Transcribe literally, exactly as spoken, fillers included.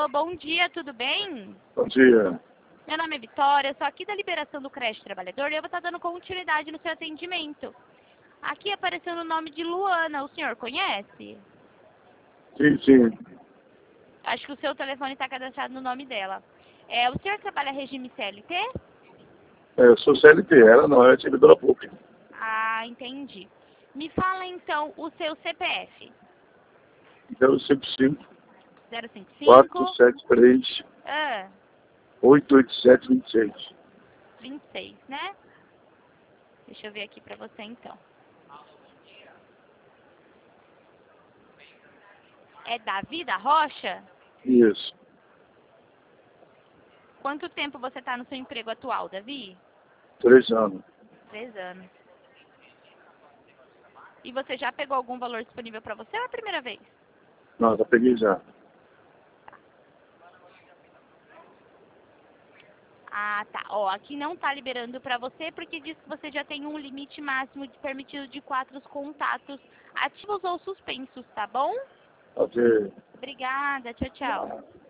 Alô, bom dia, tudo bem? Bom dia. Meu nome é Vitória, sou aqui da liberação do crédito trabalhador e eu vou estar dando continuidade no seu atendimento. Aqui apareceu o nome de Luana, o senhor conhece? Sim, sim. Acho que o seu telefone está cadastrado no nome dela. É, o senhor trabalha regime C L T? É, eu sou C L T, ela não é servidora pública. Ah, entendi. Me fala então o seu C P F. zero cinco cinco, zero cinco quatro cinco sete três, ah, oito oito sete, dois seis. vinte e seis, né? Deixa eu ver aqui pra você então. É Davi da Rocha? Isso. Quanto tempo você está no seu emprego atual, Davi? Três anos. Três anos. E você já pegou algum valor disponível para você ou é a primeira vez? Não, já peguei já. Ah, tá. Ó, aqui não tá liberando para você porque diz que você já tem um limite máximo de permitido de quatro contatos ativos ou suspensos, tá bom? Ok. Obrigada, tchau, tchau.